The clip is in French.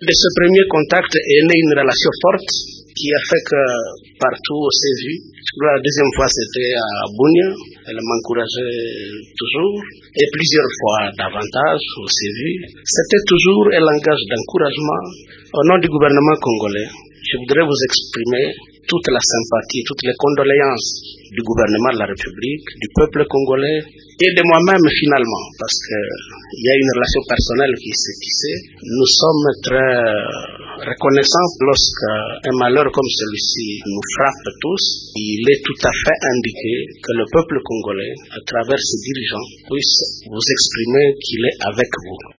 De ce premier contact est née une relation forte qui a fait que partout on s'est vu. La deuxième fois c'était à Bunia, elle m'encourageait toujours et plusieurs fois davantage on s'est vu. C'était toujours un langage d'encouragement. Au nom du gouvernement congolais, je voudrais vous exprimer toute la sympathie, toutes les condoléances du gouvernement de la République, du peuple congolais et de moi-même finalement, parce qu'il y a une relation personnelle qui s'est tissée. Nous sommes très reconnaissants lorsqu'un malheur comme celui-ci nous frappe tous. Il est tout à fait indiqué que le peuple congolais, à travers ses dirigeants, puisse vous exprimer qu'il est avec vous.